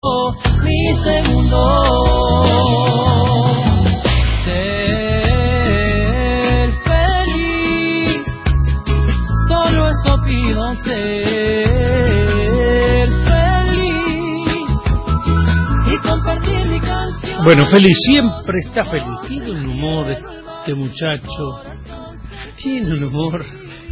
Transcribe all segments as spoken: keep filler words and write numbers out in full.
Mi segundo ser feliz, solo eso pido, ser feliz y compartir mi canción. Bueno, Félix siempre está feliz, tiene un humor este muchacho, tiene un humor.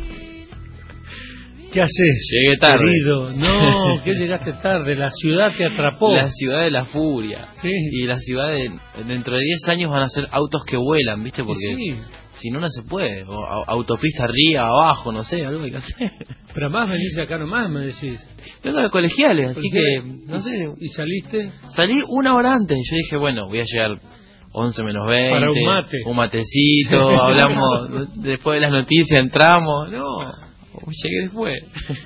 ¿Qué haces? Llegué tarde. Querido? No, que llegaste tarde. La ciudad te atrapó. La ciudad de la furia. Sí. Y la ciudad de... Dentro de diez años van a ser autos que vuelan, ¿viste? Porque sí. Si no, no se puede. O, a, autopista arriba, abajo, no sé, algo hay que hacer. Pero más venís acá nomás, me decís. Vengo de colegiales, así que... No sé. ¿Y saliste? Salí una hora antes. Yo dije, bueno, voy a llegar once menos veinte. Para un mate. Un matecito, hablamos... Después de las noticias entramos. No... Llegué después.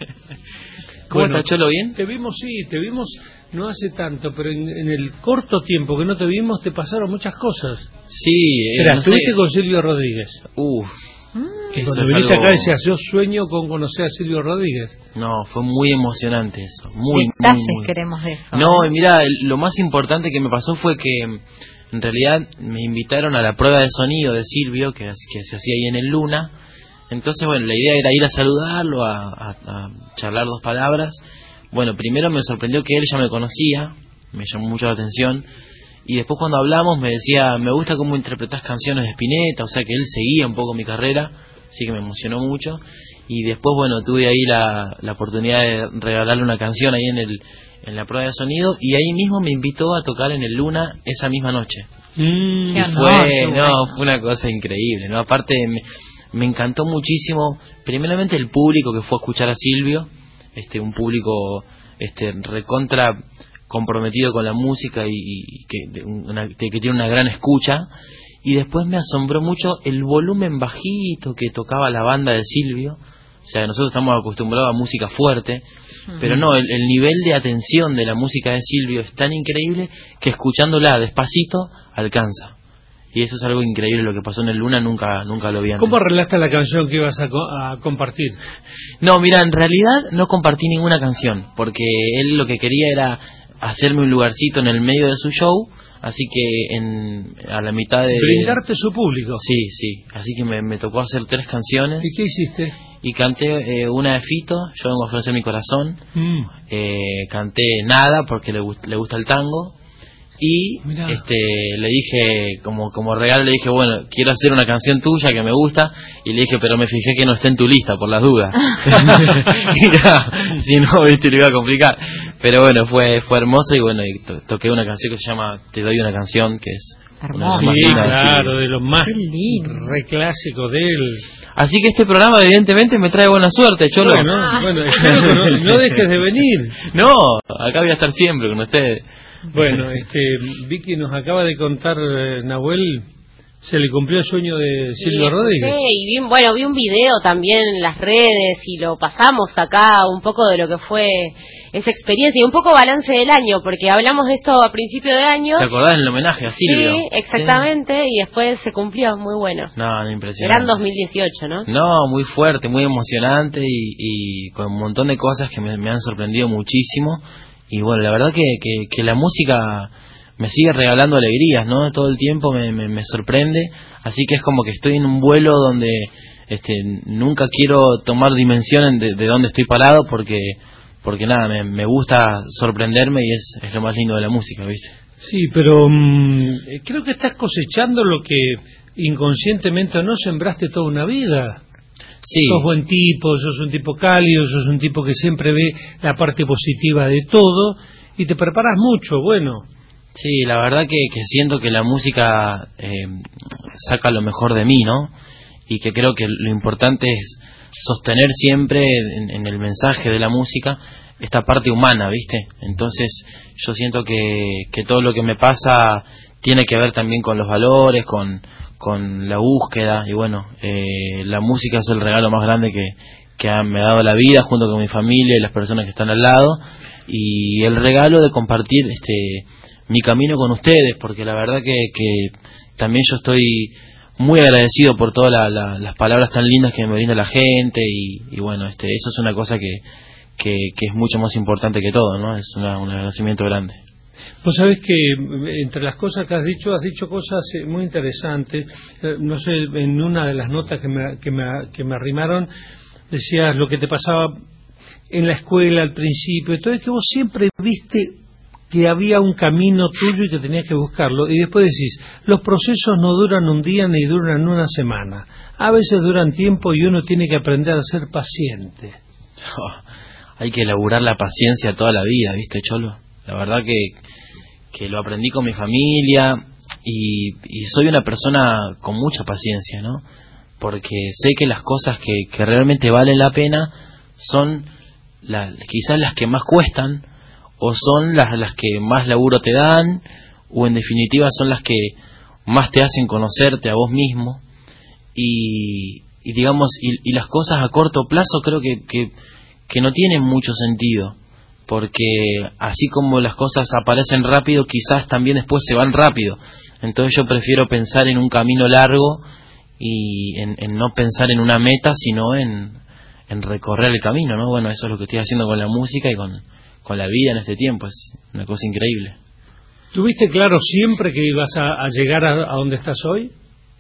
¿Cómo bueno, está, Cholo? ¿Bien? Te vimos, sí, te vimos no hace tanto, pero en, en el corto tiempo que no te vimos te pasaron muchas cosas. Sí. Eh, Espera, no estuviste sé. con Silvio Rodríguez. Uf. Que cuando viniste algo... acá decías, yo sueño con conocer a Silvio Rodríguez. No, fue muy emocionante eso. Muy, Detalles muy, muy. queremos de eso. No, y mira, lo más importante que me pasó fue que en realidad me invitaron a la prueba de sonido de Silvio, que, que se hacía ahí en el Luna. Entonces, bueno, la idea era ir a saludarlo, a, a, a charlar dos palabras. Bueno, primero me sorprendió que él ya me conocía, me llamó mucho la atención. Y después cuando hablamos me decía, me gusta cómo interpretás canciones de Spinetta, o sea que él seguía un poco mi carrera, así que me emocionó mucho. Y después, bueno, tuve ahí la, la oportunidad de regalarle una canción ahí en el en la prueba de sonido, y ahí mismo me invitó a tocar en el Luna esa misma noche. Mm, y fue, no, bueno. fue una cosa increíble, ¿no? Aparte... Me, Me encantó muchísimo, primeramente el público que fue a escuchar a Silvio, este un público este recontra comprometido con la música y, y que, una, que tiene una gran escucha, y después me asombró mucho el volumen bajito que tocaba la banda de Silvio. O sea, nosotros estamos acostumbrados a música fuerte, uh-huh. pero no, el, el nivel de atención de la música de Silvio es tan increíble que escuchándola despacito alcanza. Y eso es algo increíble, lo que pasó en el Luna nunca nunca lo vi antes. ¿Cómo arreglaste la canción que ibas a, co- a compartir? No, mira, en realidad no compartí ninguna canción, porque él lo que quería era hacerme un lugarcito en el medio de su show, así que en a la mitad de... Brindarte su público. Sí, sí, así que me, me tocó hacer tres canciones. ¿Y qué hiciste? Y canté eh, una de Fito, Yo vengo a ofrecer mi corazón, mm. eh, canté Nada, porque le, gust- le gusta el tango. Y Mirá. este le dije, como como regalo, le dije, bueno, quiero hacer una canción tuya que me gusta, y le dije, pero me fijé que no está en tu lista, por las dudas. Y ya, si no, viste, le iba a complicar. Pero bueno, fue fue hermoso, y bueno, y to- toqué una canción que se llama Te doy una canción, que es hermoso. Sí, claro, de los más re clásicos de él. Así que este programa evidentemente me trae buena suerte, Cholo. Bueno, ah. bueno espero que no, no dejes de venir. No, acá voy a estar siempre con ustedes. Bueno, este, Vicky nos acaba de contar, eh, Nahuel, se le cumplió el sueño de sí, Silvio Rodríguez. Sí, y vi, bueno, vi un video también en las redes y lo pasamos acá, un poco de lo que fue esa experiencia y un poco balance del año, porque hablamos de esto a principio de año. ¿Te acordás en el homenaje a Silvio? Sí, exactamente, sí. Y después se cumplió, muy bueno. No, impresionante. Era en dos mil dieciocho, ¿no? No, muy fuerte, muy emocionante y, y con un montón de cosas que me, me han sorprendido muchísimo. Y bueno, la verdad que, que, que la música me sigue regalando alegrías, ¿no? Todo el tiempo me, me, me sorprende, así que es como que estoy en un vuelo donde este nunca quiero tomar dimensión de, de dónde estoy parado, porque porque nada, me, me gusta sorprenderme y es, es lo más lindo de la música, ¿viste? Sí, pero um, creo que estás cosechando lo que inconscientemente o no sembraste toda una vida. Sí. Sos buen tipo, sos un tipo cálido, sos un tipo que siempre ve la parte positiva de todo y te preparas mucho, bueno. Sí, la verdad que, que siento que la música eh, saca lo mejor de mí, ¿no? Y que creo que lo importante es sostener siempre en, en el mensaje de la música esta parte humana, ¿viste? Entonces yo siento que, que todo lo que me pasa tiene que ver también con los valores, con... con la búsqueda, y bueno, eh, la música es el regalo más grande que, que ha, me ha dado la vida, junto con mi familia y las personas que están al lado, y el regalo de compartir este mi camino con ustedes, porque la verdad que, que también yo estoy muy agradecido por todas la, la, las palabras tan lindas que me brinda la gente, y, y bueno, este eso es una cosa que, que, que es mucho más importante que todo, ¿no? Es una, un agradecimiento grande. Vos sabés que entre las cosas que has dicho, has dicho cosas muy interesantes. No sé, en una de las notas que me, que me, que me arrimaron, decías lo que te pasaba en la escuela al principio. Entonces que vos siempre viste que había un camino tuyo y que tenías que buscarlo. Y después decís, los procesos no duran un día ni duran una semana. A veces duran tiempo y uno tiene que aprender a ser paciente. Oh, hay que elaborar la paciencia toda la vida, ¿viste, Cholo? La verdad que, que lo aprendí con mi familia y, y soy una persona con mucha paciencia, ¿no? Porque sé que las cosas que, que realmente valen la pena son la, quizás las que más cuestan, o son las, las que más laburo te dan, o en definitiva son las que más te hacen conocerte a vos mismo. Y, y digamos, y, y las cosas a corto plazo creo que, que, que no tienen mucho sentido. Porque así como las cosas aparecen rápido, quizás también después se van rápido. Entonces yo prefiero pensar en un camino largo y en, en no pensar en una meta, sino en, en recorrer el camino, ¿no? Bueno, eso es lo que estoy haciendo con la música y con, con la vida en este tiempo. Es una cosa increíble. ¿Tuviste claro siempre que ibas a, a llegar a, a donde estás hoy?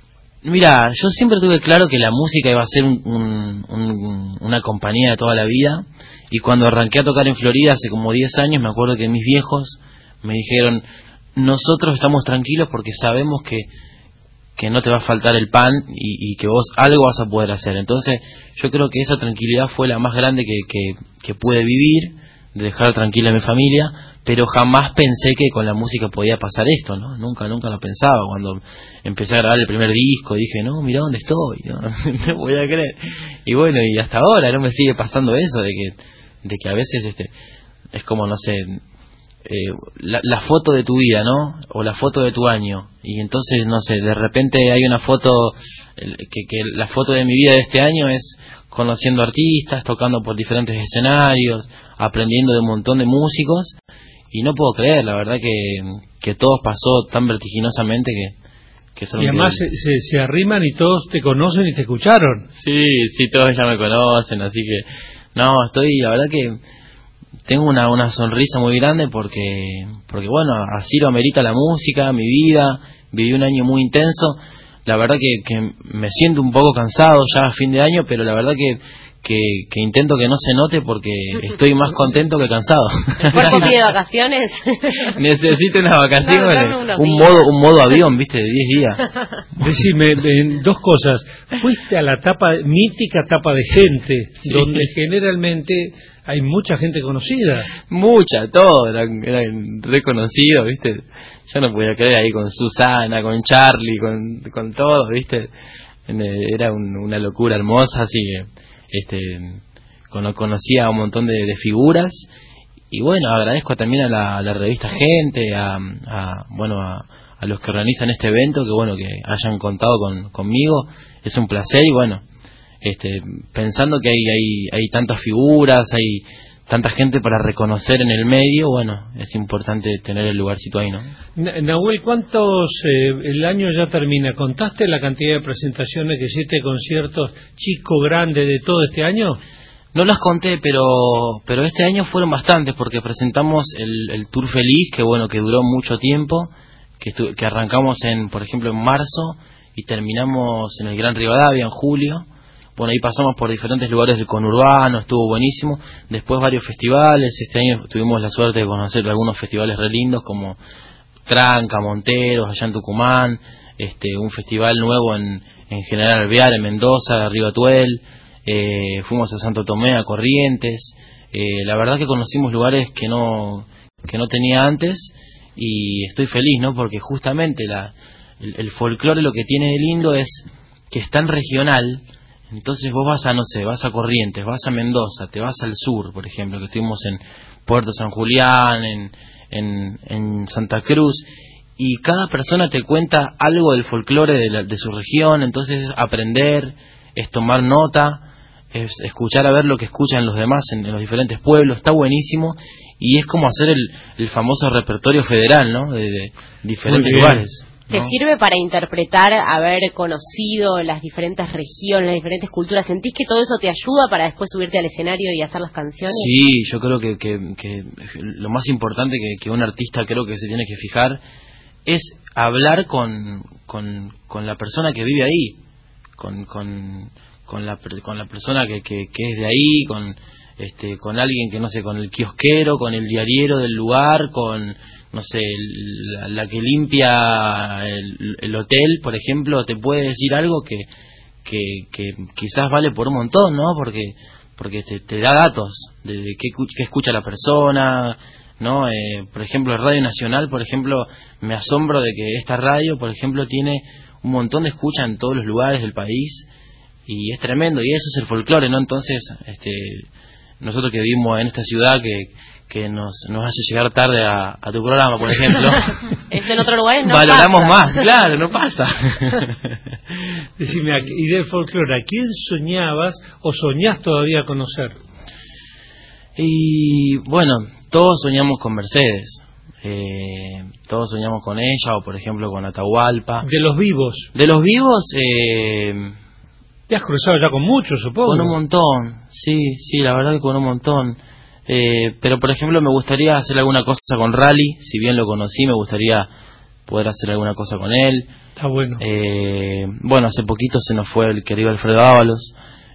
Mira, yo siempre tuve claro que la música iba a ser un, un, un, una compañía de toda la vida. Y cuando arranqué a tocar en Florida hace como diez años, me acuerdo que mis viejos me dijeron, nosotros estamos tranquilos porque sabemos que, que no te va a faltar el pan y, y que vos algo vas a poder hacer. Entonces yo creo que esa tranquilidad fue la más grande que, que, que pude vivir, de dejar tranquila a mi familia, pero jamás pensé que con la música podía pasar esto, ¿no? Nunca, nunca lo pensaba. Cuando empecé a grabar el primer disco dije, no, mira dónde estoy, no, no voy a creer. Y bueno, y hasta ahora no me sigue pasando eso, de que de que a veces este es como, no sé, eh, la, la foto de tu vida, ¿no? O la foto de tu año. Y entonces, no sé, de repente hay una foto, que, que la foto de mi vida de este año es conociendo artistas, tocando por diferentes escenarios, aprendiendo de un montón de músicos. Y no puedo creer, la verdad, que, que todo pasó tan vertiginosamente que... que y además se, se, se arriman y todos te conocen y te escucharon. Sí, sí, todos ya me conocen, así que... No, estoy, la verdad que tengo una, una sonrisa muy grande porque, porque bueno, así lo amerita la música, mi vida, viví un año muy intenso, la verdad que, que me siento un poco cansado ya a fin de año, pero la verdad que, que, que intento que no se note porque estoy más contento que cansado. ¿El cuerpo pide vacaciones? Necesito unas vacaciones, no, no, un modo un modo avión, viste, de diez días. Decime, dos cosas. Fuiste a la tapa, mítica tapa de gente, sí, donde generalmente hay mucha gente conocida. Mucha, todo, eran, eran reconocidos, viste. Yo no podía creer ahí con Susana, con Charlie, con, con todos, viste. Era un, una locura hermosa, así que este conocía a un montón de, de figuras. Y bueno, agradezco también a la, a la revista Gente, a, a bueno a, a los que organizan este evento, que bueno, que hayan contado con, conmigo, es un placer. Y bueno, este pensando que hay, hay, hay tantas figuras, hay tanta gente para reconocer en el medio, bueno, es importante tener el lugarcito ahí, ¿no? Nahuel, ¿cuántos, eh, el año ya termina? ¿Contaste la cantidad de presentaciones que hiciste, conciertos, chico, grande, de todo este año? No las conté, pero pero este año fueron bastantes, porque presentamos el, el Tour Feliz, que bueno, que duró mucho tiempo, que, estu- que arrancamos en, por ejemplo, en marzo y terminamos en el Gran Rivadavia en julio. Bueno, ahí pasamos por diferentes lugares del conurbano, estuvo buenísimo. Después varios festivales, este año tuvimos la suerte de conocer algunos festivales re lindos como Tranca, Monteros, allá en Tucumán, este un festival nuevo en, en General Alvear, en Mendoza, Rivatuel, eh, fuimos a Santo Tomé, a Corrientes. Eh, la verdad que conocimos lugares que no que no tenía antes y estoy feliz, ¿no? Porque justamente la, el, el folclore lo que tiene de lindo es que es tan regional. Entonces vos vas a, no sé, vas a Corrientes, vas a Mendoza, te vas al sur, por ejemplo, que estuvimos en Puerto San Julián, en, en, en Santa Cruz, y cada persona te cuenta algo del folclore de, la, de su región. Entonces es aprender, es tomar nota, es escuchar a ver lo que escuchan los demás en, en los diferentes pueblos, está buenísimo, y es como hacer el, el famoso repertorio federal, ¿no? De, de diferentes lugares. ¿Te ¿no? sirve para interpretar, haber conocido las diferentes regiones, las diferentes culturas? ¿Sentís que todo eso te ayuda para después subirte al escenario y hacer las canciones? Sí, yo creo que, que, que lo más importante que, que un artista creo que se tiene que fijar es hablar con, con, con la persona que vive ahí, con, con, con, la, con la persona que, que, que es de ahí, con, este, con alguien que no sé, con el kiosquero, con el diariero del lugar, con, no sé, la, la que limpia el, el hotel, por ejemplo, te puede decir algo que, que, que quizás vale por un montón, ¿no? Porque porque te, te da datos de, de qué, qué escucha la persona, ¿no? Eh, por ejemplo, Radio Nacional, por ejemplo, me asombro de que esta radio, por ejemplo, tiene un montón de escucha en todos los lugares del país y es tremendo, y eso es el folclore, ¿no? Entonces, este, nosotros que vivimos en esta ciudad que que nos nos hace llegar tarde a, a tu programa, por ejemplo, eso en otros lugares no valoramos pasa. más, claro, no pasa. Decime, y del folclore, ¿a quién soñabas o soñás todavía conocer? Y bueno, todos soñamos con Mercedes, eh, todos soñamos con ella, o por ejemplo con Atahualpa. De los vivos. De los vivos, eh, te has cruzado ya con muchos, supongo. Con un montón, sí, sí, la verdad que con un montón. Eh, pero por ejemplo me gustaría hacer alguna cosa con Rally, si bien lo conocí, me gustaría poder hacer alguna cosa con él. Está bueno. Eh, bueno, hace poquito se nos fue el querido Alfredo Ábalos,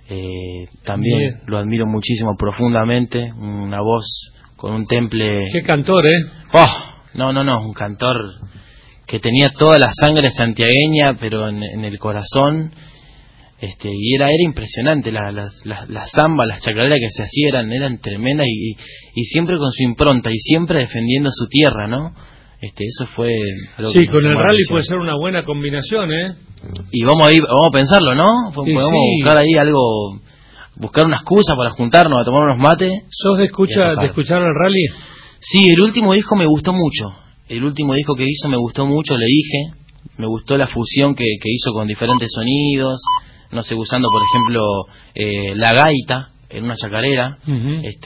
eh, también bien. Lo admiro muchísimo, profundamente, una voz con un temple... Qué cantor, ¿eh? Oh, no, no, no, un cantor que tenía toda la sangre santiagueña, pero en, en el corazón... Este, y era era impresionante, la, la, la, la zamba, las chacareras que se hacían eran, eran tremendas y, y siempre con su impronta y siempre defendiendo su tierra, ¿no? Este, eso fue algo sí, que con el rally atención. puede ser una buena combinación, ¿eh? Y vamos a ir, vamos a pensarlo, ¿no? Podemos sí. buscar ahí algo, buscar una excusa para juntarnos a tomar unos mates. ¿Sos de, escucha, de escuchar el rally? Sí, el último disco me gustó mucho. El último disco que hizo me gustó mucho, le dije. Me gustó la fusión que, que hizo con diferentes sonidos. No sé, usando por ejemplo eh, la gaita en una chacarera, uh-huh. este,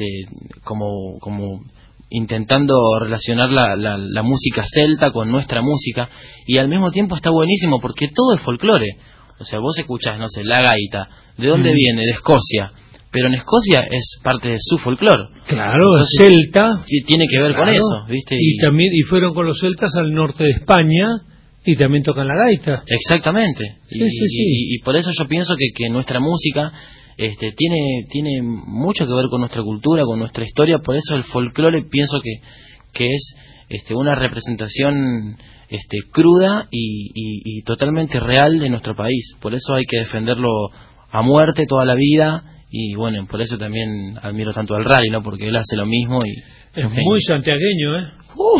como como intentando relacionar la, la, la música celta con nuestra música, y al mismo tiempo está buenísimo porque todo es folclore. O sea, vos escuchás, no sé, la gaita, ¿de dónde uh-huh. viene? De Escocia, pero en Escocia es parte de su folclore. Claro, entonces, celta. Tiene que ver claro. con eso, ¿viste? Y, y también y fueron con los celtas al norte de España. Y también tocan la gaita. Exactamente. Sí, y, sí, sí. Y, y por eso yo pienso que, que nuestra música este, tiene tiene mucho que ver con nuestra cultura, con nuestra historia. Por eso el folclore pienso que, que es este, una representación este, cruda y, y, y totalmente real de nuestro país. Por eso hay que defenderlo a muerte toda la vida. Y bueno, por eso también admiro tanto al rally, ¿no? Porque él hace lo mismo y... Es muy santiagueño, ¿eh? Uh,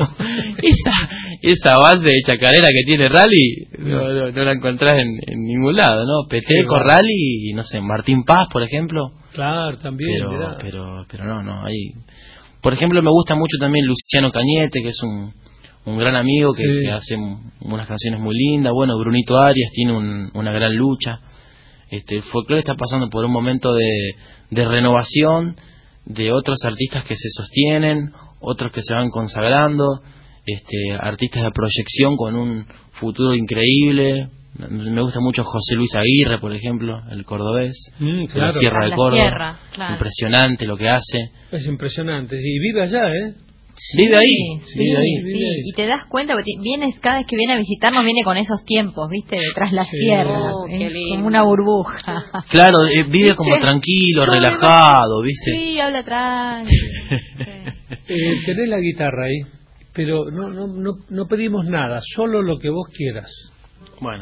esa esa base de chacarera que tiene Rally no, no, no la encontrás en, en ningún lado, ¿no? Peteco, sí, Rally y no sé, Martín Paz, por ejemplo. Claro, también. Pero mirá. pero pero no, no, hay. Por ejemplo, me gusta mucho también Luciano Cañete, que es un un gran amigo que, sí. que hace unas canciones muy lindas. Bueno, Brunito Arias tiene un, una gran lucha. Este, el folclore está pasando por un momento de, de renovación, de otros artistas que se sostienen, otros que se van consagrando, este, artistas de proyección con un futuro increíble. Me gusta mucho José Luis Aguirre, por ejemplo, el cordobés, mm, claro. de la Sierra de Córdoba. Sierra, claro. Impresionante lo que hace. Es impresionante. Y vive allá, ¿eh? Vive ahí, sí, vive ahí. Sí, vive ahí. Y te das cuenta, porque vienes cada vez que viene a visitarnos, viene con esos tiempos, ¿viste? Detrás la sí. sierra. Oh, es como una burbuja. Claro, eh, vive como tranquilo, no, relajado, ¿viste? Sí, habla tranquilo. eh, tenés la guitarra ahí, pero no, no, no, no pedimos nada, solo lo que vos quieras. Bueno.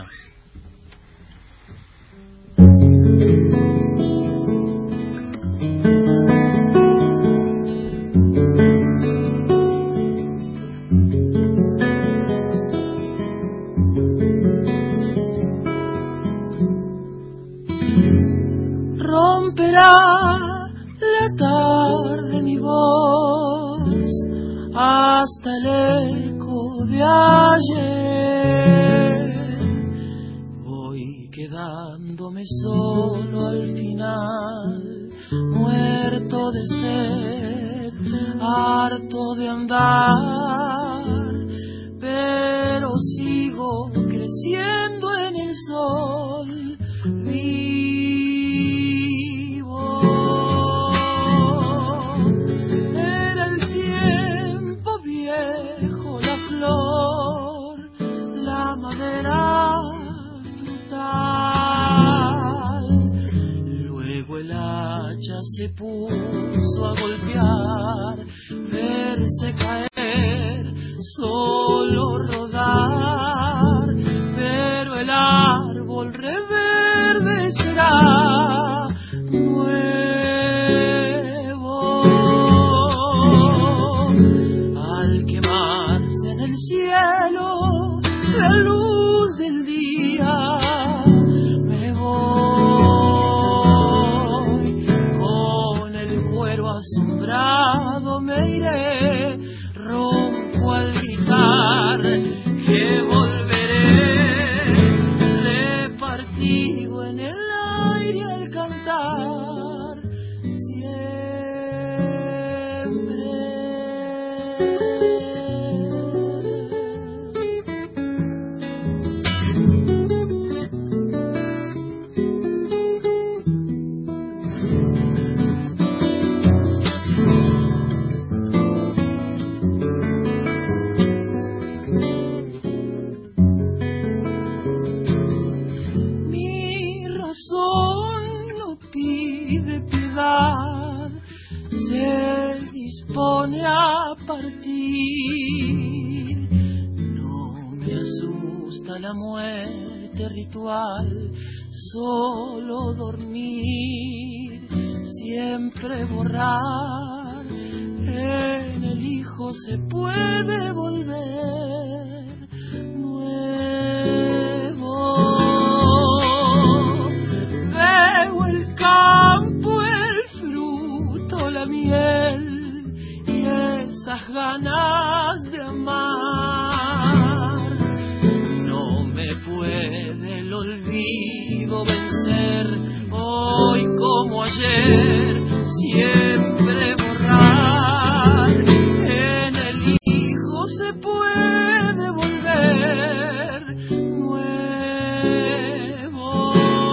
Romperá la tarde mi voz hasta el eco de ayer. Voy quedándome solo al final, muerto de sed, harto de andar, pero sigo meciendo en el sol vivo. Era el tiempo viejo, la flor, la madera frutal. Luego el hacha se puso a golpear, verse caer, solo rodar, pero el árbol reverdecerá nuevo. Al quemarse en el cielo la luz del día, me voy con el cuero asombrado, me iré, ronco al gritar que volveré, repartido en el aire al cantar se dispone a partir. No me asusta la muerte ritual, solo dormir, siempre borrar. En el hijo se puede volver nuevo. Veo el campo, la miel y esas ganas de amar. No me puede el olvido vencer, hoy como ayer, siempre borrar. En el hijo se puede volver nuevo.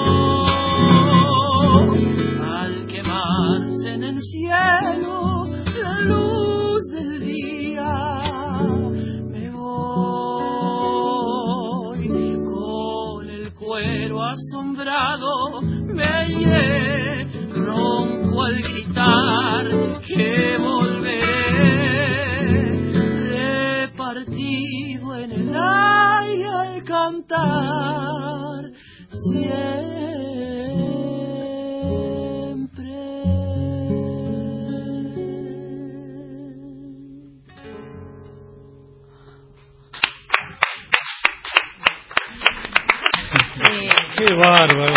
Al quemarse en el cielo la luz del día, me voy con el cuero asombrado, me iré, ronco al gritar que volveré, repartido en el aire al cantar siempre. ¡Qué bárbaro!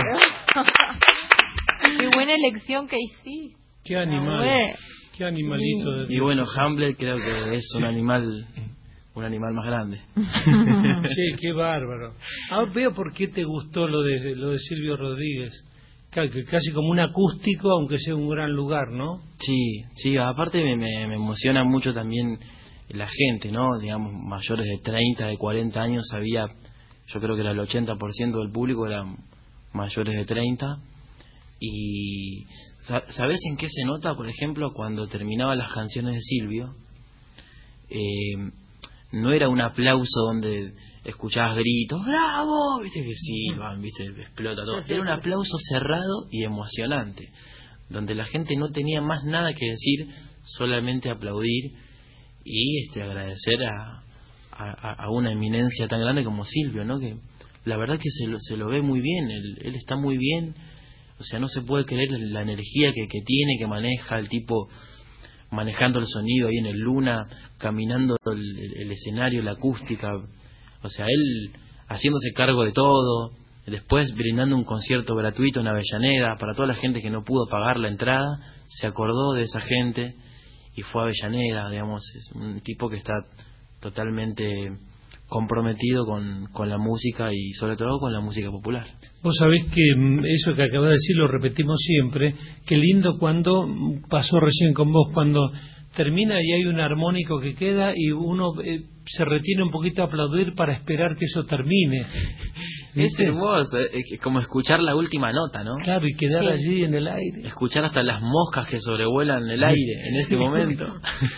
¡Qué buena elección que hiciste! ¡Qué animal! Bueno. ¡Qué animalito! De Y bueno, Hamlet creo que es un animal, un animal más grande. Sí, qué bárbaro. Ahora veo por qué te gustó lo de lo de Silvio Rodríguez. Casi como un acústico, aunque sea un gran lugar, ¿no? Sí, sí, aparte me, me, me emociona mucho también la gente, ¿no? Digamos, mayores de treinta, de cuarenta años, había, yo creo que era el ochenta por ciento del público eran mayores de treinta. Y ¿sabés en qué se nota? Por ejemplo, cuando terminaba las canciones de Silvio, eh, no era un aplauso donde escuchabas gritos, ¡bravo! Viste que silban, viste, explota todo. Era un aplauso cerrado y emocionante, donde la gente no tenía más nada que decir, solamente aplaudir y este agradecer a, a, a una eminencia tan grande como Silvio, ¿no? Que la verdad que se lo, se lo ve muy bien, él, él está muy bien. O sea, no se puede creer la energía que, que tiene, que maneja el tipo, manejando el sonido ahí en el Luna, caminando el, el escenario, la acústica. O sea, él haciéndose cargo de todo, después brindando un concierto gratuito en Avellaneda para toda la gente que no pudo pagar la entrada, se acordó de esa gente y fue a Avellaneda, digamos. Es un tipo que está totalmente comprometido con, con la música y sobre todo con la música popular. Vos sabés que eso que acabas de decir lo repetimos siempre. Qué lindo cuando pasó recién con vos, cuando termina y hay un armónico que queda y uno eh, se retiene un poquito a aplaudir para esperar que eso termine. ¿Viste? Es hermoso, es como escuchar la última nota, ¿no? Claro, y quedar sí. allí en el aire. Escuchar hasta las moscas que sobrevuelan el aire en ese momento.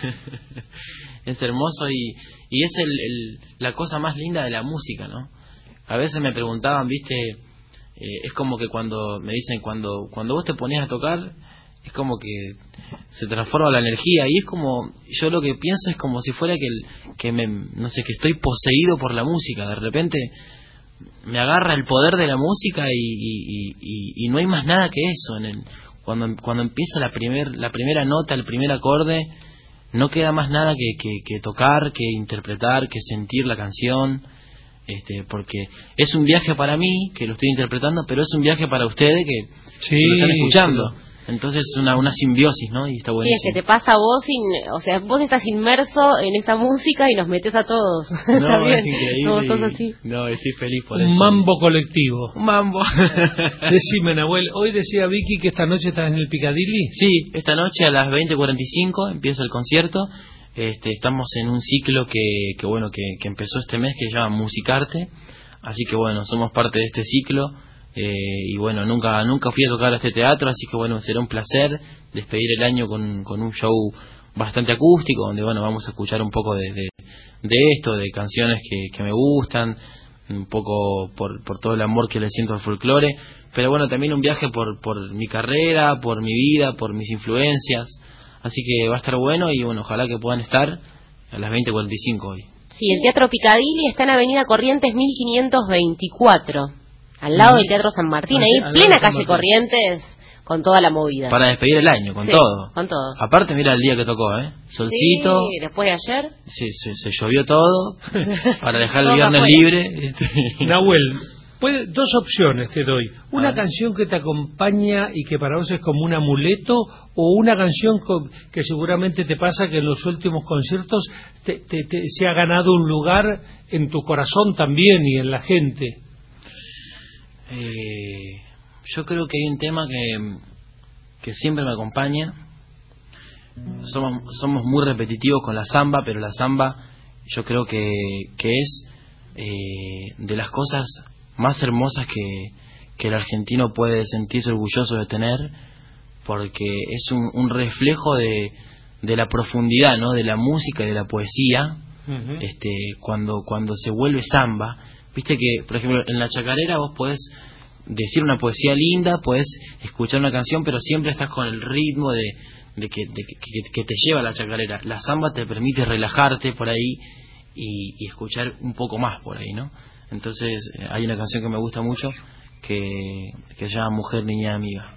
Es hermoso y, y es el, el, la cosa más linda de la música, ¿no? A veces me preguntaban, ¿viste? Eh, es como que cuando me dicen, cuando cuando vos te pones a tocar, es como que se transforma la energía y es como, yo lo que pienso es como si fuera que, el, que me, no sé, que estoy poseído por la música. De repente me agarra el poder de la música y, y, y, y no hay más nada que eso. En el, cuando cuando empieza la primer la primera nota, el primer acorde, no queda más nada que, que, que tocar, que interpretar, que sentir la canción, este, porque es un viaje para mí, que lo estoy interpretando, pero es un viaje para ustedes que, sí, que lo están escuchando. Sí. Entonces es una, una simbiosis, ¿no? Y está buenísimo. Sí, es que te pasa a vos, sin, o sea, vos estás inmerso en esa música y nos metes a todos. No, es increíble. No, todos así. No, estoy feliz por un eso. Un mambo colectivo. Un mambo. Decime, Nahuel, hoy decía Vicky que esta noche estás en el Piccadilly. Sí, esta noche a las veinte cuarenta y cinco empieza el concierto. Este, estamos en un ciclo que, que bueno, que, que empezó este mes, que se llama Musicarte. Así que bueno, somos parte de este ciclo. Eh, y bueno, nunca nunca fui a tocar a este teatro, así que bueno, será un placer despedir el año con, con un show bastante acústico, donde bueno, vamos a escuchar un poco de, de, de esto, de canciones que, que me gustan, un poco por, por todo el amor que le siento al folclore, pero bueno, también un viaje por, por mi carrera, por mi vida, por mis influencias, así que va a estar bueno y bueno, ojalá que puedan estar a las veinte cuarenta y cinco hoy. Sí, el Teatro Piccadilly está en Avenida Corrientes mil quinientos veinticuatro. Al lado del Teatro San Martín, ahí en plena calle Corrientes, con toda la movida. Para despedir el año, con sí, todo. con todo. Aparte, mira el día que tocó, ¿eh? Solcito. Sí, después de ayer. Sí, sí, se llovió todo, para dejar el viernes libre. Nahuel, puede, dos opciones te doy. Una ah. canción que te acompaña y que para vos es como un amuleto, o una canción que seguramente te pasa que en los últimos conciertos te, te, te, se ha ganado un lugar en tu corazón también y en la gente. Eh, yo creo que hay un tema que, que siempre me acompaña. Somos, somos muy repetitivos con la samba, pero la samba yo creo que, que es eh, de las cosas más hermosas que, que el argentino puede sentirse orgulloso de tener, porque es un, un reflejo de, de la profundidad, ¿no?, de la música y de la poesía. Uh-huh. este, cuando, cuando se vuelve samba. Viste que, por ejemplo, en la chacarera vos podés decir una poesía linda, podés escuchar una canción, pero siempre estás con el ritmo de, de, que, de que, que te lleva a la chacarera. La samba te permite relajarte por ahí y, y escuchar un poco más por ahí, ¿no? Entonces hay una canción que me gusta mucho que, que se llama Mujer, Niña, Amiga.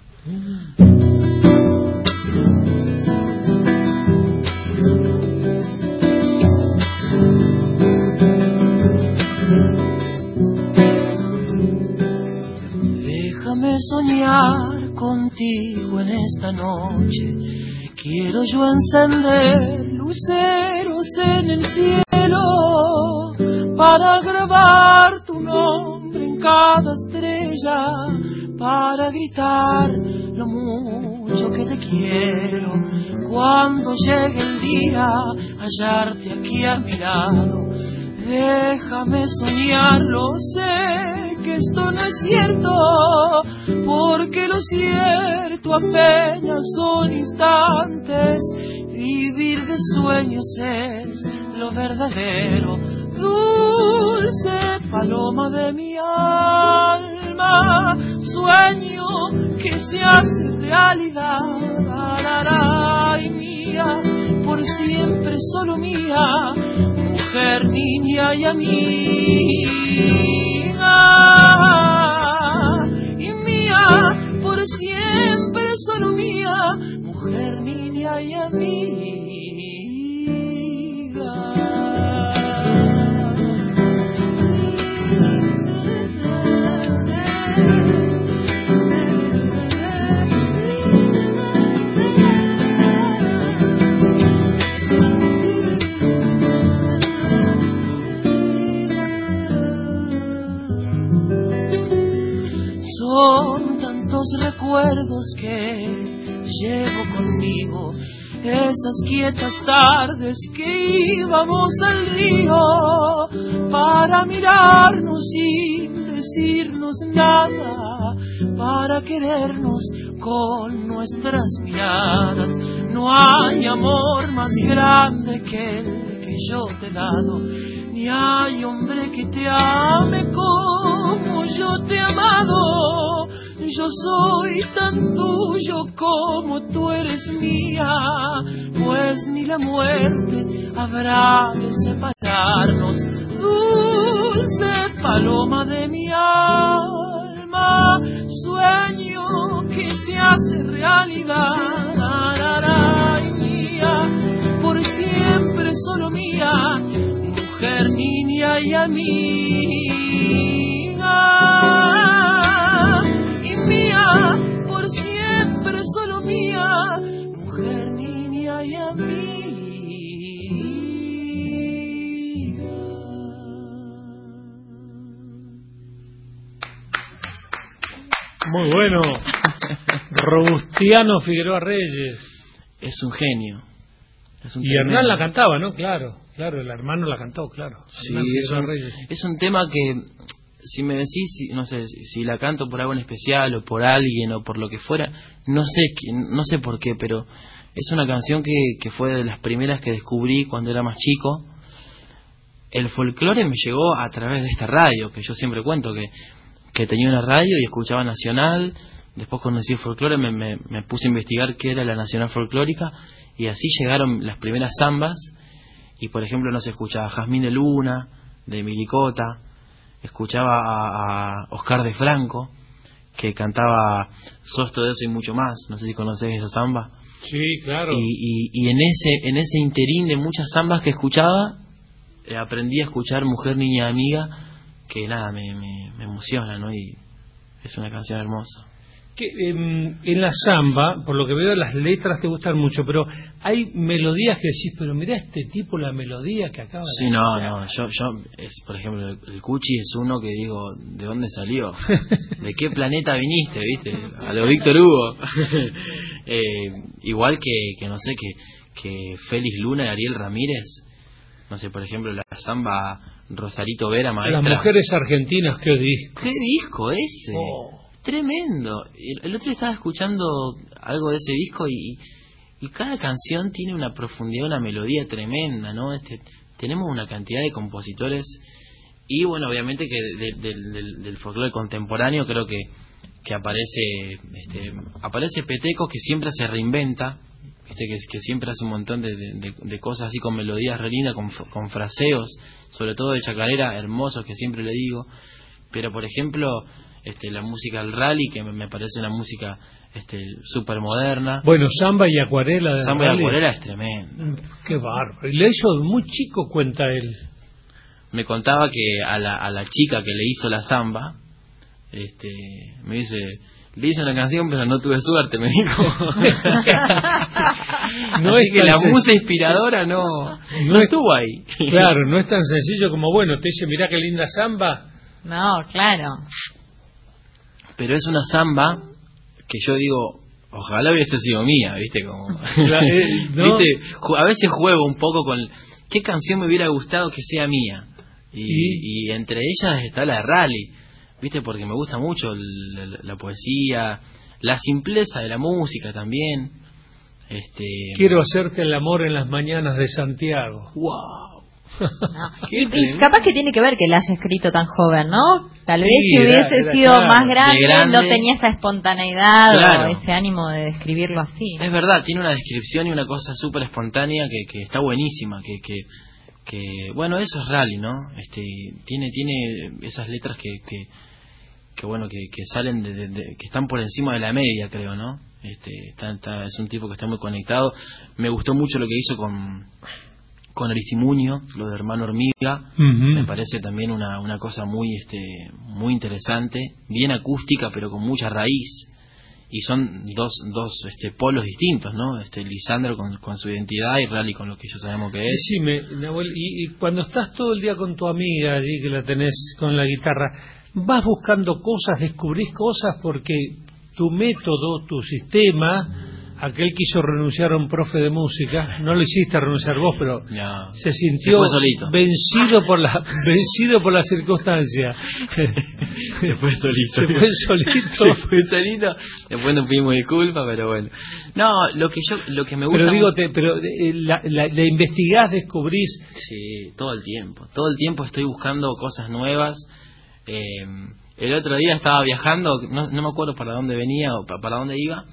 Déjame soñar contigo en esta noche. Quiero yo encender luceros en el cielo para grabar tu nombre en cada estrella, para gritar lo mucho que te quiero. Cuando llegue el día, hallarte aquí a mi lado. Déjame soñar, lo sé que esto no es cierto, porque lo cierto apenas son instantes. Vivir de sueños es lo verdadero. Dulce paloma de mi alma, sueño que se hace realidad. Ay, mía, por siempre solo mía, mujer, niña y amiga. Y mía, por siempre solo mía, mujer, niña y amiga. Son tantos recuerdos que llevo conmigo esas quietas tardes que íbamos al río para mirarnos sin decirnos nada, para querernos con nuestras miradas. No hay amor más grande que el que yo te he dado, ni hay hombre que te ame como yo te he amado. Yo soy tan tuyo como tú eres mía, pues ni la muerte habrá de separarnos. Dulce paloma de mi alma, sueño que se hace realidad. Ay, mía, por siempre solo mía, mujer, niña y amiga. Y mía, por siempre solo mía, mujer, niña y amiga. Muy bueno. Robustiano Figueroa Reyes. Es un genio. Es un Y Hernán la cantaba, ¿no? Claro, claro, el hermano la cantó, claro. Sí, es un, es un tema que, si me decís, si, no sé, si, si la canto por algo en especial, o por alguien, o por lo que fuera, no sé, no sé por qué, pero es una canción que, que fue de las primeras que descubrí cuando era más chico. El folclore me llegó a través de esta radio, que yo siempre cuento que, que tenía una radio y escuchaba Nacional. Después conocí el folclore, me, me, me puse a investigar qué era la Nacional Folclórica, y así llegaron las primeras zambas. Y por ejemplo, no se escuchaba Jazmín de Luna, de Milicota, escuchaba a, a Oscar de Franco, que cantaba Sos todo eso y mucho más. No sé si conocés esa zamba. Sí, claro. Y, y, y en ese en ese interín de muchas zambas que escuchaba, eh, aprendí a escuchar Mujer, Niña, Amiga, que nada, me, me, me emociona, ¿no? Y es una canción hermosa. Que, eh, en la samba, por lo que veo, las letras te gustan mucho, pero hay melodías que decís, pero mirá este tipo, la melodía que acaba sí, de no, hacer. no, yo, yo es, por ejemplo, el, el Cuchi es uno que digo, ¿de dónde salió? ¿De qué planeta viniste, viste? A lo Víctor Hugo. eh, igual que, que, no sé, que, que Félix Luna y Ariel Ramírez, no sé, por ejemplo, la samba Rosarito Vera, maestra. Las mujeres argentinas, ¿qué disco? ¿Qué disco ese? Oh. Tremendo. El otro día estaba escuchando algo de ese disco y, y cada canción tiene una profundidad, una melodía tremenda, ¿no? Este, tenemos una cantidad de compositores y bueno, obviamente que de, de, de, del, del folclore contemporáneo creo que, que aparece este, aparece Peteco, que siempre se reinventa, ¿viste? Que, que siempre hace un montón de, de, de cosas así con melodías re lindas, con, con fraseos, sobre todo de chacarera, hermosos, que siempre le digo. Pero por ejemplo, este, la música del rally, que me parece una música este, súper moderna. Bueno, samba y acuarela del Samba rally. y acuarela es tremendo. Qué bárbaro. Y le hizo muy chico, cuenta él. Me contaba que a la, a la chica que le hizo la samba, este, me dice, le hice una canción pero no tuve suerte, me dijo. No es que la sen... musa inspiradora no, no, no estuvo ahí. Claro, no es tan sencillo como, bueno, te dice, mirá qué linda samba. No, claro. Pero es una samba que yo digo, ojalá hubiese sido mía, ¿viste? Como, La, eh, ¿no? ¿viste? A veces juego un poco con qué canción me hubiera gustado que sea mía. Y, ¿Y? y entre ellas está la de Rally, ¿viste? Porque me gusta mucho la, la, la poesía, la simpleza de la música también. Este... Quiero hacerte el amor en las mañanas de Santiago. ¡Wow! No. Y, y capaz que tiene que ver que la haya escrito tan joven, ¿no? Tal sí, vez si hubiese era, era sido claro, más grande, grande, no tenía esa espontaneidad claro, o ese ánimo de describirlo así. Es verdad, tiene una descripción y una cosa súper espontánea que, que está buenísima, que, que, que bueno, eso es Rally, ¿no? Este, tiene, tiene esas letras que, que, que bueno, que, que salen de, de, de, que están por encima de la media, creo, ¿no? Este, está, está, es un tipo que está muy conectado. Me gustó mucho lo que hizo con con Aristimuño, lo de Hermano Hormiga. Uh-huh. Me parece también una, una cosa muy este muy interesante, bien acústica pero con mucha raíz, y son dos dos este polos distintos, ¿no? Este Lisandro con, con su identidad y Rally con lo que ya sabemos que es. Decime, Nahuel, y, y cuando estás todo el día con tu amiga allí, que la tenés con la guitarra, ¿vas buscando cosas, descubrís cosas? Porque tu método, tu sistema aquel quiso renunciar a un profe de música, no lo hiciste renunciar vos, pero no, se sintió se solito. vencido por la vencido por la circunstancia. Se fue solito. Se fue solito. Se fue solito. Después nos pedimos disculpas, pero bueno. No, lo que yo, lo que me gusta. Pero digo, te, pero eh, la, la, la investigás, descubrís. Sí, todo el tiempo. Todo el tiempo estoy buscando cosas nuevas. Eh, el otro día estaba viajando, no, no me acuerdo para dónde venía o para, para dónde iba.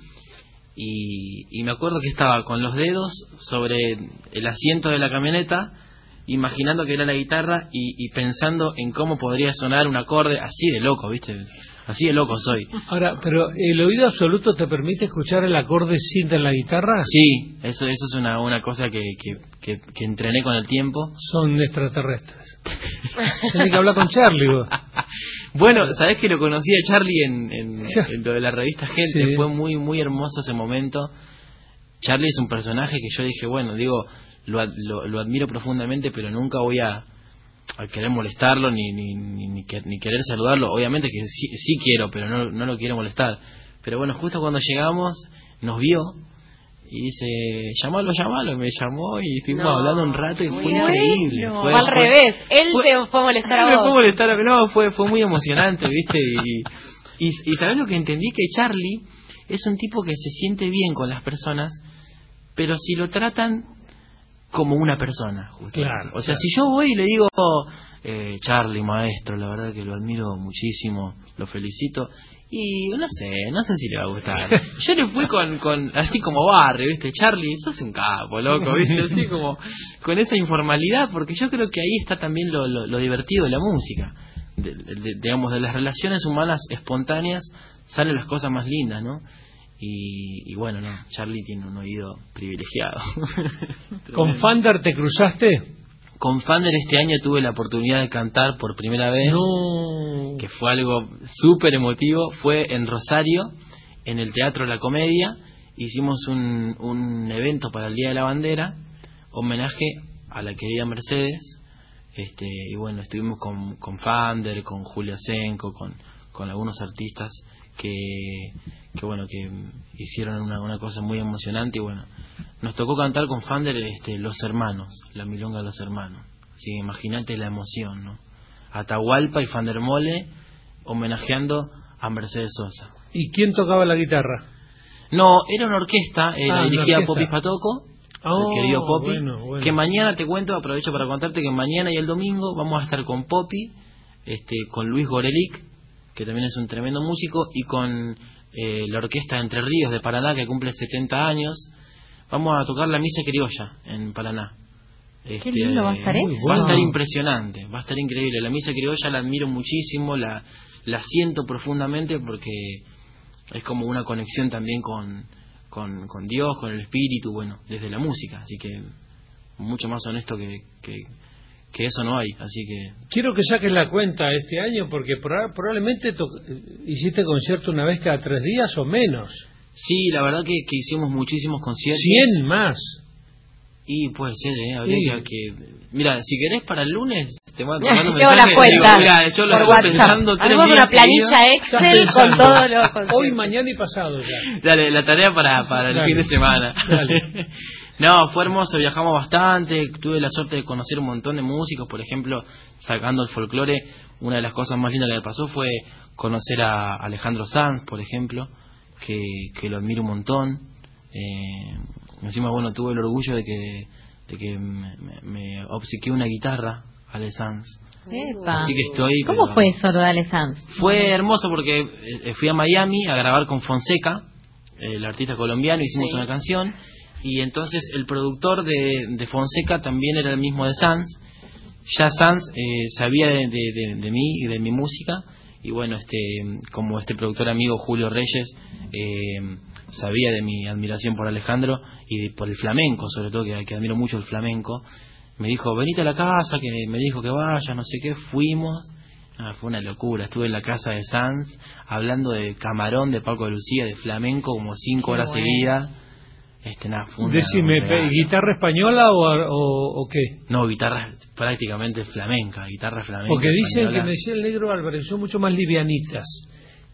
Y, y me acuerdo que estaba con los dedos sobre el asiento de la camioneta, imaginando que era la guitarra y, y pensando en cómo podría sonar un acorde, así de loco, ¿viste? Así de loco soy. Ahora, pero ¿el oído absoluto te permite escuchar el acorde sin en la guitarra? Sí, eso eso es una, una cosa que, que, que, que entrené con el tiempo. Son extraterrestres. Tienes que hablar con Charlie, vos. Bueno, sabés que lo conocí a Charlie en, en, en lo de la revista Gente, Sí. Fue muy muy hermoso ese momento. Charlie es un personaje que yo dije, bueno, digo, lo, ad- lo, lo admiro profundamente, pero nunca voy a, a querer molestarlo ni ni, ni, ni, que- ni querer saludarlo. Obviamente que sí, sí quiero, pero no, no lo quiero molestar. Pero bueno, justo cuando llegamos, nos vio y dice, llamalo, llamalo. Me llamó y estuvimos No, hablando un rato y fue bueno. increíble. Fue Fue al fue- revés, él fue- te fue a molestar no a me vos. fue molestar a mí, no, fue, fue muy emocionante, ¿viste? Y, y, y ¿sabés lo que entendí? Que Charlie es un tipo que se siente bien con las personas, pero si lo tratan como una persona, justamente. Claro, O sea, claro. si yo voy y le digo, eh, Charlie, maestro, la verdad que lo admiro muchísimo, lo felicito, y no sé, no sé si le va a gustar. Yo le fui con, con así como barrio, ¿viste? Charlie, sos un capo, loco, ¿viste? Así como con esa informalidad, porque yo creo que ahí está también lo, lo, lo divertido de la música. De, de- digamos, de las relaciones humanas espontáneas salen las cosas más lindas, ¿no? Y, y bueno, no, Charlie tiene un oído privilegiado. ¿Con Fander te cruzaste? Con Fander este año tuve la oportunidad de cantar por primera vez, No. que fue algo súper emotivo. Fue en Rosario, en el Teatro La Comedia. Hicimos un, un evento para el Día de la Bandera, homenaje a la querida Mercedes. Este, y bueno, estuvimos con, con Fander, con Julia Senko, con, con algunos artistas que, que bueno, que hicieron una, una cosa muy emocionante. Y bueno, nos tocó cantar con Fander este, Los Hermanos, la milonga de los hermanos. Así que imagínate la emoción, ¿no? Atahualpa y Fander Mole homenajeando a Mercedes Sosa. ¿Y quién tocaba la guitarra? No, era una orquesta, eh, Ah, la una dirigía orquesta. Popis Patoco, Oh, el querido Popi, bueno, bueno. que mañana te cuento, aprovecho para contarte que mañana y el domingo vamos a estar con Popi, este, con Luis Gorelick, que también es un tremendo músico, y con eh, la orquesta Entre Ríos de Paraná, que cumple setenta años. Vamos a tocar la misa criolla en Paraná. Este, lindo va a estar eh, eso. Va a estar impresionante, va a estar increíble. La misa criolla la admiro muchísimo, la, la siento profundamente porque es como una conexión también con, con, con Dios, con el espíritu, bueno, desde la música. Así que mucho más honesto que, que, que eso no hay. Así que Quiero que saques la cuenta este año porque proba- probablemente to- hiciste concierto una vez cada tres días o menos. sí, la verdad que, que hicimos muchísimos conciertos. Cien más. Y puede ser, ¿eh? Habría Sí. que, que- Mira, si querés para el lunes, te mando te mando un Llevo la mensaje, cuenta digo, mira, yo lo por estoy WhatsApp. pensando tres Hacemos días una planilla seguidos. Estás Excel con pensando. todos los conciertos. Hoy, mañana y pasado ya. Dale, la tarea para, para el Dale. fin de semana. Dale. No, fue hermoso, viajamos bastante, tuve la suerte de conocer un montón de músicos, por ejemplo, sacando el folclore, una de las cosas más lindas que me pasó fue conocer a Alejandro Sanz, por ejemplo, que, que lo admiro un montón. Eh, encima, bueno, tuve el orgullo de que, de que me, me- me obsequió una guitarra, Ale Sanz. Epa. Así que estoy... ¿Cómo pero- fue eso, lo de Ale Sanz? Fue hermoso porque eh, fui a Miami a grabar con Fonseca, el artista colombiano, hicimos Sí. una canción y entonces el productor de, de Fonseca también era el mismo de Sanz. Ya Sanz eh, sabía de, de, de, de mí y de mi música y bueno, este como este productor amigo Julio Reyes eh, sabía de mi admiración por Alejandro y de- por el flamenco, sobre todo que, que admiro mucho el flamenco. Me dijo, venite a la casa, que me dijo que vaya, no sé qué, fuimos. Ah, fue una locura, estuve en la casa de Sanz hablando de Camarón, de Paco de Lucía, de flamenco como cinco Qué horas bueno. seguidas. Este, nada, fue una- Decime, un regalo. ¿guitarra española o, o, o qué? No, guitarra prácticamente flamenca, guitarra flamenca. Porque dicen española. que me decía el negro Álvarez, son mucho más livianitas.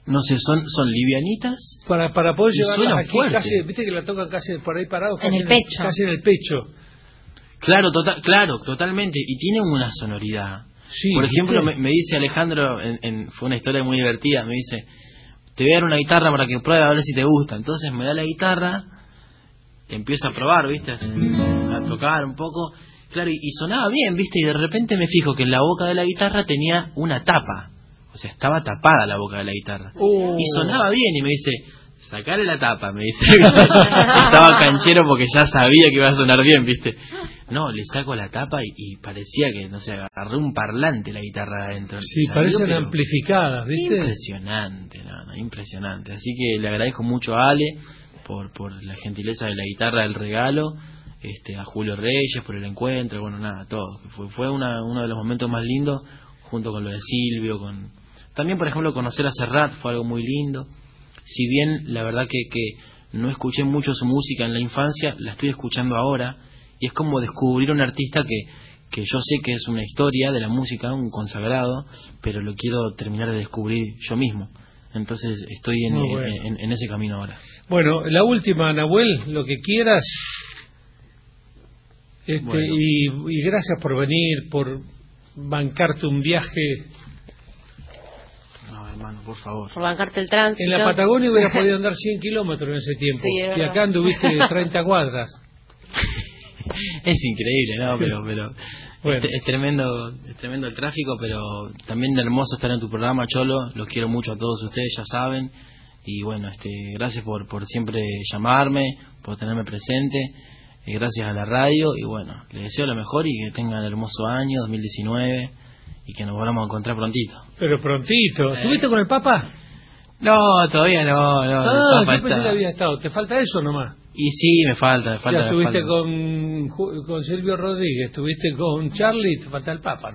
no sé, son son livianitas. Para para poder llevarlas aquí, fuerte. casi, viste que la tocan casi por ahí parado, en casi el pecho. casi en el pecho. Claro, total, claro, totalmente. Y tiene una sonoridad. Sí, por ejemplo, me, ¿viste? me dice Alejandro, en, en, fue una historia muy divertida, me dice, te voy a dar una guitarra para que pruebes a ver si te gusta. Entonces me da la guitarra, empiezo a probar, ¿viste? A tocar un poco. Claro, y, y sonaba bien, ¿viste? Y de repente me fijo que en la boca de la guitarra tenía una tapa. O sea, estaba tapada la boca de la guitarra. Oh. Y sonaba bien, y me dice, sacale la tapa, me dice. Estaba canchero porque ya sabía que iba a sonar bien, ¿viste? No, le saco la tapa y, y parecía que, no sé, agarré un parlante la guitarra adentro. Sí, Salió, parecen pero amplificadas, ¿viste? Impresionante, no, no, impresionante. Así que le agradezco mucho a Ale por, por la gentileza de la guitarra, el regalo, este, a Julio Reyes por el encuentro, bueno, nada, todo. Fue, fue una, uno de los momentos más lindos, junto con lo de Silvio, con también, por ejemplo, conocer a Serrat fue algo muy lindo. Si bien la verdad que, que no escuché mucho su música en la infancia, la estoy escuchando ahora, y es como descubrir un artista que, que yo sé que es una historia de la música, un consagrado, pero lo quiero terminar de descubrir yo mismo. Entonces estoy en, bueno. en, en, en ese camino ahora. Bueno, la última, Nahuel, lo que quieras. Este, Bueno. y, y gracias por venir, por bancarte un viaje. No, hermano, por favor. Por bancarte el tránsito. En la Patagonia hubiera podido andar cien kilómetros en ese tiempo, Sí, es y verdad. acá anduviste treinta cuadras. Es increíble, ¿no? Pero, pero Bueno. es, es tremendo, es tremendo el tráfico, pero también hermoso estar en tu programa, Cholo. Los quiero mucho a todos ustedes, ya saben. Y bueno, este, gracias por, por siempre llamarme, por tenerme presente. Y gracias a la radio. Y bueno, les deseo lo mejor y que tengan un hermoso año dos mil diecinueve y que nos volvamos a encontrar prontito. Pero prontito. Eh. ¿Estuviste con el Papa? No, todavía no, no. Ah, el yo Papa pensé está- que había estado. ¿Te falta eso nomás? Y sí, me falta, me falta. Ya me estuviste falta. con, Ju- con Silvio Rodríguez, estuviste con Charlie, te falta el Papa, ¿no?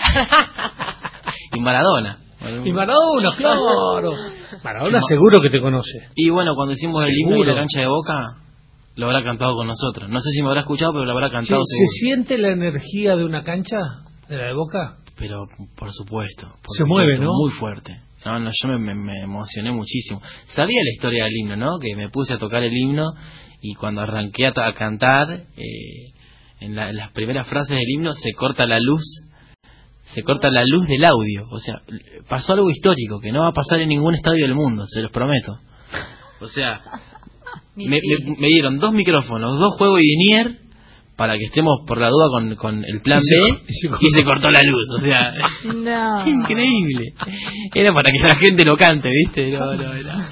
Y Maradona. Y Maradona, claro. Maradona seguro que te conoce. Y bueno, cuando hicimos el himno Seguro. de la cancha de Boca, lo habrá cantado con nosotros. No sé si me habrá escuchado, pero lo habrá Sí, cantado ¿se seguro. siente la energía de una cancha? ¿De la de Boca? Pero por supuesto. Por Se supuesto, mueve, ¿no? Muy fuerte. No, no, yo me, me, me emocioné muchísimo. Sabía la historia del himno, ¿no? Que me puse a tocar el himno y cuando arranqué a, a cantar, eh, en, la- en las primeras frases del himno se corta la luz. Se corta la luz del audio. O sea, pasó algo histórico que no va a pasar en ningún estadio del mundo, se los prometo. O sea, me, me, me dieron dos micrófonos, dos juegos y Dinier para que estemos por la duda con, con el plan Y se- B y se- y se cortó la luz. O sea, No. increíble. Era para que la gente lo cante, ¿viste? No, no, era.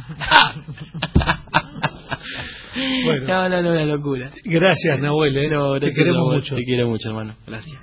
Bueno. No, no, no, una locura. Gracias, Nahuel, ¿eh? No, te gracias queremos a vos. mucho. Te quiero mucho, hermano. Gracias.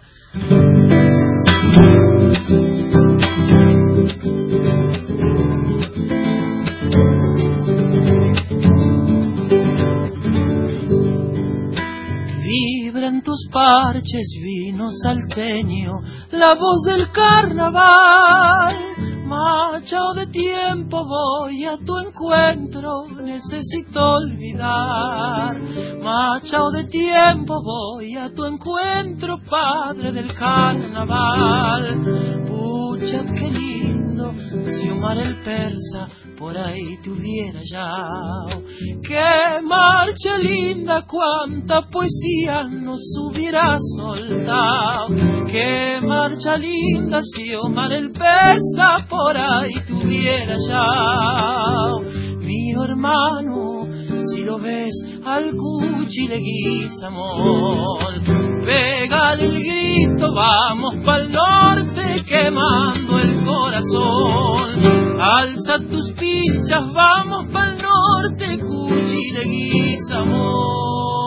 Vibran tus parches, vino salteño, la voz del carnaval. Machao de tiempo, voy a tu encuentro, necesito olvidar. Machao de tiempo, voy a tu encuentro, padre del carnaval. Pucha, qué lindo, si Omar el persa por ahí te hubiera hallado. Qué marcha linda, cuánta poesía nos hubiera soltado. Qué marcha linda, si Omar el persa por ahí te hubiera hallado. Mío hermano, si lo ves al Cuchi Leguizamón, pégale el grito, vamos pa'l norte quemando el corazón. Alza tus pinchas, vamos pa'l norte, Cuchi Leguizamón.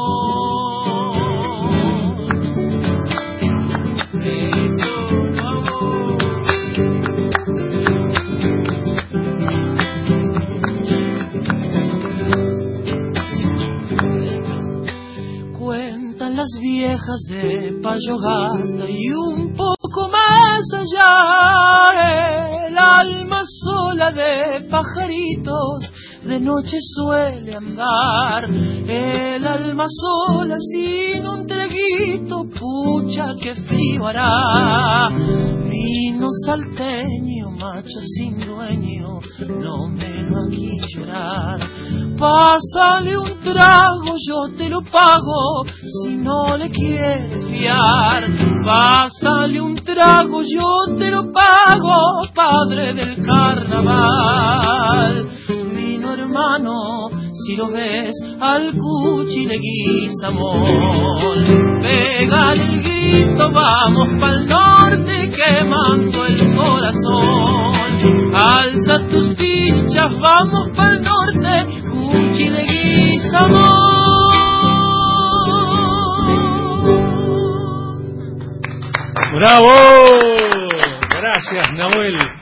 Eso, vamos. Cuentan las viejas de Payogasta y un poco más allá el alma sola de pajaritos de noche suele andar, el alma sola sin un traguito, pucha que frío hará. Vino salteño, macho sin dueño, no me lo aquí llorar. Pásale un trago, yo te lo pago, si no le quieres fiar. Pásale un trago, yo te lo pago, padre del carnaval. Vino hermano, si lo ves, al Cuchi Leguizamón. Pégale el grito, vamos pa'l norte, quemando el corazón. Alza tus pinchas, vamos pa'l norte, Cuchi Leguizamón. ¡Bravo! Gracias, Nahuel.